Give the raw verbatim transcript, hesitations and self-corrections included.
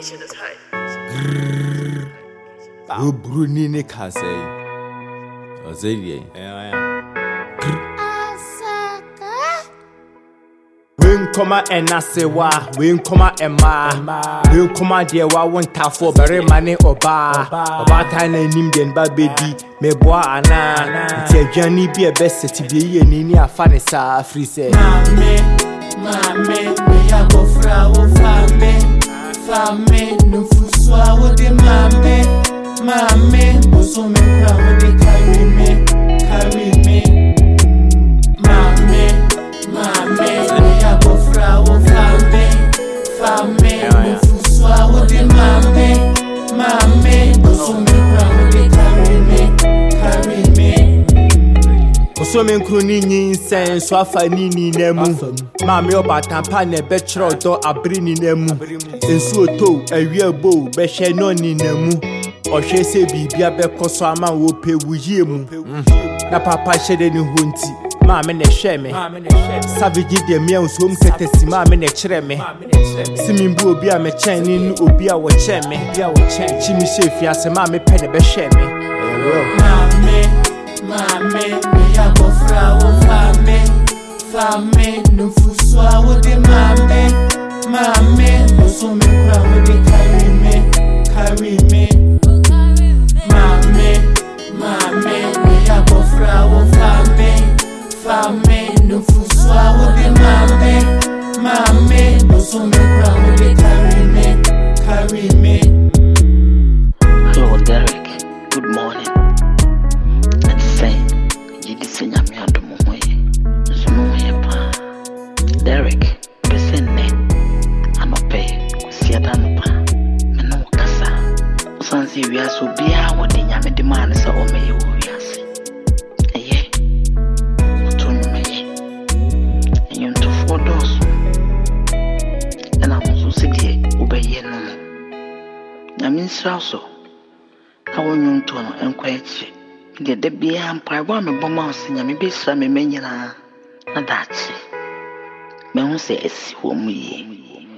Oh, Bruni Nicasay. Ozelier. Win comma and Nasewa, win comma and ma, win comma dear, wa won't have for very money or bar, about time and Indian baby, me boy, Anna, tell Johnny be a best to be in India, funny, sir, free say. Mammy, mammy, we have a flower, family, family, no food swallow the mammy, mammy, was so many crowd, they carry me, carry me, mammy, mammy. Flower family, family, no food swallow the mammy, mammy, so me proud they carry me, carry me. So me crooning sense, so I nini nemu. Mammy about tampane betro do abrini nemu. And so to a real bow, beshe no ni nemu. Or she say be be so a man will pay with you. Na papa shed any hunty. Mammy ne share me. Savage de meals home courtesy, mammy ne chere me. Simin boo be a me chain, obi a watch me. Chimmy chef, yes, a mammy penny be share me. Mammy, mammy, we have a flower family, family, no food swallow the mammy, mammy, no so me crowd they carry me, carry me. Mammy, mammy, we have a flower family. Family, no food swallow the mammy, mammy, no so me proud they carry me, carry me. Hello, Derek. Good morning. Let's say, you listen to me and do more. So no pa. Derek, listen ne. I'm a pay. See a done pa. Me no kasa. Sansi we are so be a what the yame demand so o me you we are see. I mean, so I want you to encourage the Debbie and Pyrama Bombas in your best family, not that. May I say, it's for me.